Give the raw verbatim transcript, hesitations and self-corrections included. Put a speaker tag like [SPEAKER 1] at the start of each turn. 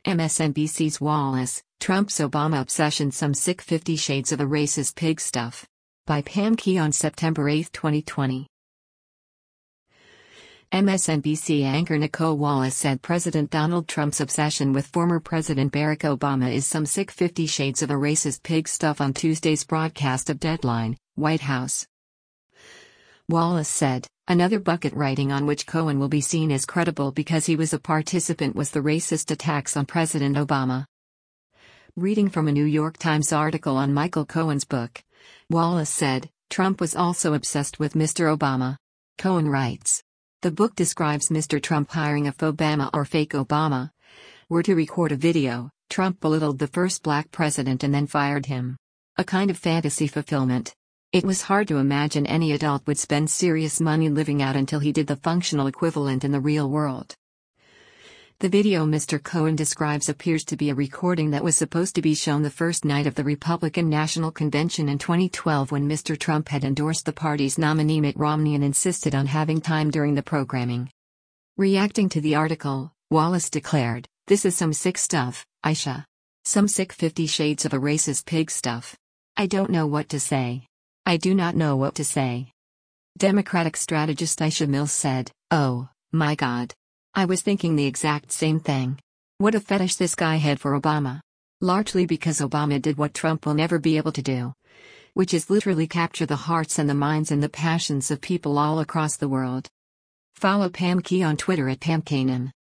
[SPEAKER 1] M S N B C's Wallace, Trump's Obama obsession, some sick fifty shades of a racist pig stuff. By Pam Key on September eighth, twenty twenty. M S N B C anchor Nicolle Wallace said President Donald Trump's obsession with former President Barack Obama is some sick fifty shades of a racist pig stuff on Tuesday's broadcast of Deadline, White House. Wallace said, another bucket writing on which Cohen will be seen as credible because he was a participant was the racist attacks on President Obama. Reading from a New York Times article on Michael Cohen's book, Wallace said, Trump was also obsessed with Mister Obama. Cohen writes, the book describes Mister Trump hiring a faux-Bama or fake Obama. Were to record a video, Trump belittled the first black president and then fired him. A kind of fantasy fulfillment. It was hard to imagine any adult would spend serious money living out until he did the functional equivalent in the real world. The video Mister Cohen describes appears to be a recording that was supposed to be shown the first night of the Republican National Convention in twenty twelve when Mister Trump had endorsed the party's nominee Mitt Romney and insisted on having time during the programming. Reacting to the article, Wallace declared, "This is some sick stuff, Aisha. Some sick fifty shades of a racist pig stuff. I don't know what to say. I do not know what to say." Democratic strategist Aisha Mills said, "Oh, my God. I was thinking the exact same thing. What a fetish this guy had for Obama. Largely because Obama did what Trump will never be able to do, which is literally capture the hearts and the minds and the passions of people all across the world." Follow Pam Key on Twitter at Pam Kanan.